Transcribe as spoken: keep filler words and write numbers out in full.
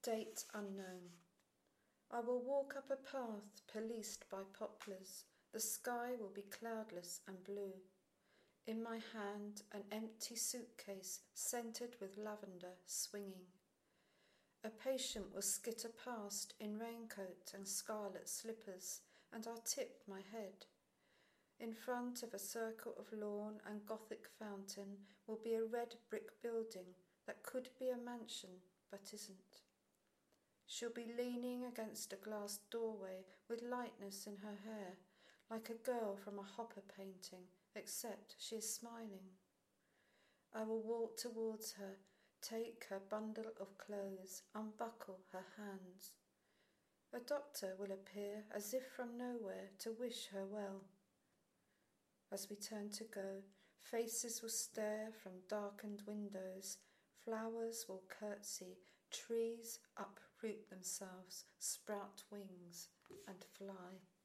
Date unknown. I will walk up a path policed by poplars. The sky will be cloudless and blue. In my hand, an empty suitcase scented with lavender swinging. A patient will skitter past in raincoat and scarlet slippers, and I'll tip my head. In front of a circle of lawn and Gothic fountain will be a red brick building that could be a mansion but isn't. She'll be leaning against a glass doorway with lightness in her hair, like a girl from a Hopper painting, except she is smiling. I will walk towards her, take her bundle of clothes, unbuckle her hands. A doctor will appear as if from nowhere to wish her well. As we turn to go, faces will stare from darkened windows, flowers will curtsy, trees uproot themselves, sprout wings, and fly.